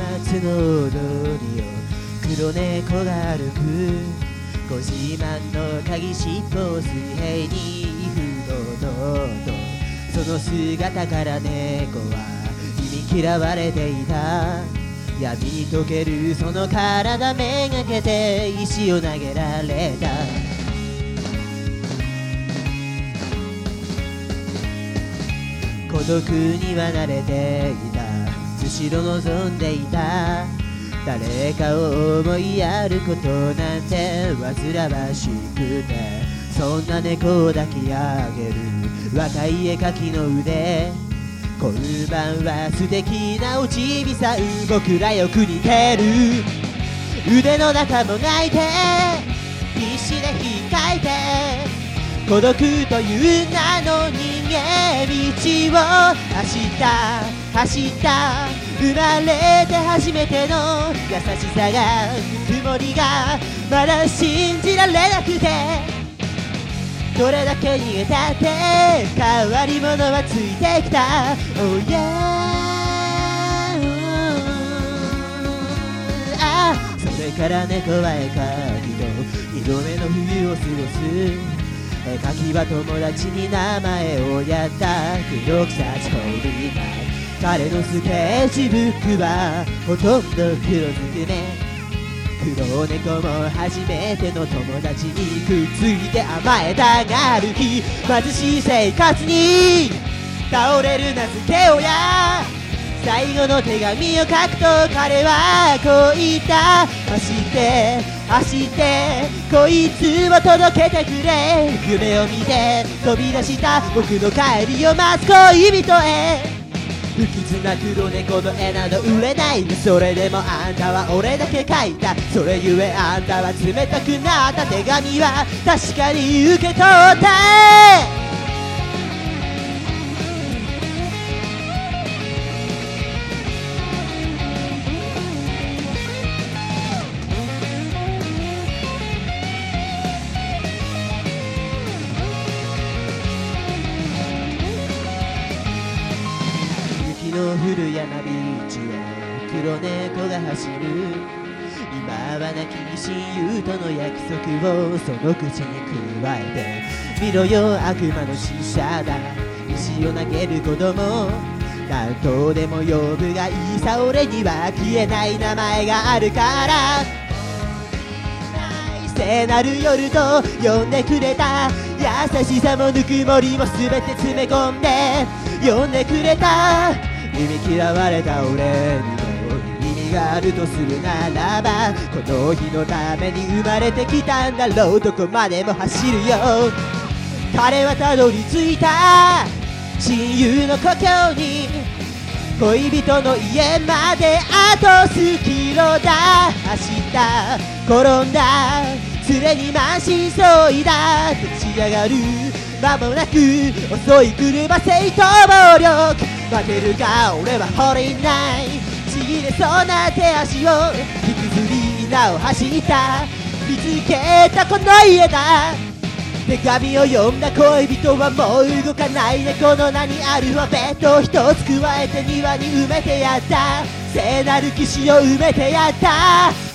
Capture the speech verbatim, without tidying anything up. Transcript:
松の踊りを黒猫が歩く、ご自慢の鍵尻尾を水平に振ろうと、その姿から猫は忌み嫌われていた。闇に溶けるその体めがけて石を投げられた。孤独には慣れていた、後ろ望んでいた。誰かを思いやることなんて煩わしくて、そんな猫を抱き上げる若い絵描きの腕。今晩は素敵なおちびさん、僕らよく似てる。腕の中も泣いて必死で引っかいて、孤独という名の人間道を走った走った。生まれて初めての優しさが、ぬくもりがまだ信じられなくて、どれだけ逃げたって変わり者はついてきた。 Oh yeah、 ああ、それから猫は絵描きと二度目の冬を過ごす。絵描きは友達に名前をやった。黒草ストーリーが彼のスケッチブックはほとんど黒ずくめ。黒猫も初めての友達にくっついて甘えたがる日、貧しい生活に倒れる名付け親。最後の手紙を書くと彼はこう言った。走って走ってこいつを届けてくれ。夢を見て飛び出した僕の帰りを待つ恋人へ。不吉な黒猫の絵など売れない。それでもあんたは俺だけ描いた。それゆえあんたは冷たくなった。手紙は確かに受け取った。雪の降る山道を黒猫が走る。今は亡き親友との約束をその口に加えて、見ろよ悪魔の使者だ、石を投げる子供。何とでも呼ぶがいいさ、俺には消えない名前があるから。聖なる夜と呼んでくれた。優しさもぬくもりも全て詰め込んで呼んでくれた。忌み嫌われた俺にも意味があるとするならば、この日のために生まれてきたんだろう。どこまでも走るよ。彼はたどり着いた親友の故郷に。恋人の家まであと数キロだ。走った転んだすでに満身創痍だ。立ち上がる間もなく遅い車正当暴力。負けるか俺は惚れない。ちぎれそうな手足を引きずりなお走った。見つけたこの家だ。手紙を読んだ恋人はもう動かないで、この名にアルファベットを一つ加えて庭に埋めてやった。聖なる騎士を埋めてやった。